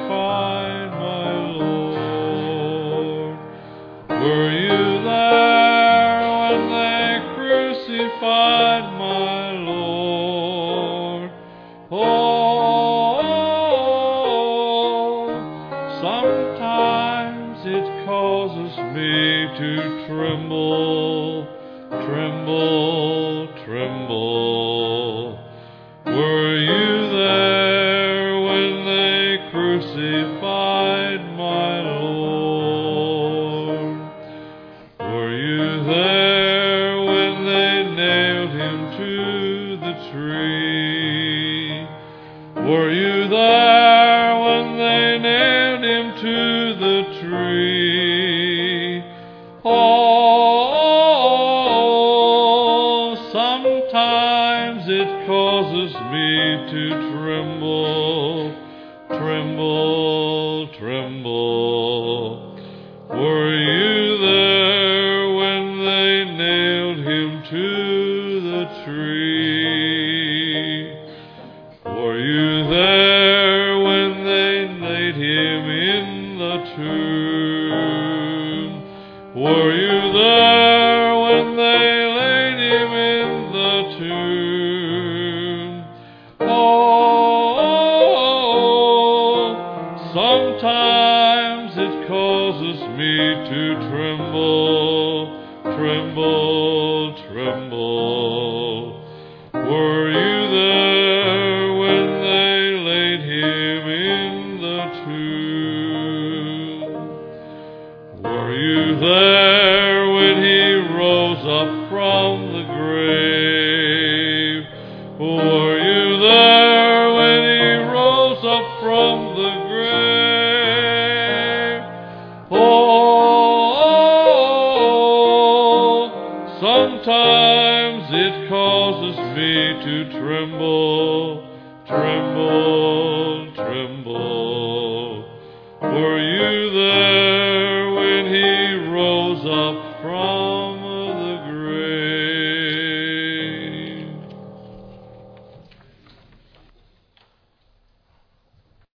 crucified my Lord? Were you there when they crucified my Lord? Oh, sometimes it causes me to tremble, tremble, tremble. Were you there when they crucified my Lord? Were you there when they nailed him to the tree? Were you there when they nailed him to the tree? Oh, sometimes it causes me to tremble, tremble, tremble. Were you there when they nailed him to the tree? Were you there when they laid him in the tomb? Were you there when they laid him in the tomb? Oh, sometimes it causes me to tremble, tremble, tremble. Were you there when they laid him in the tomb? Were you there when he rose up from the grave? Were you there when he rose up from the grave? Oh, sometimes it causes me to tremble, tremble, tremble.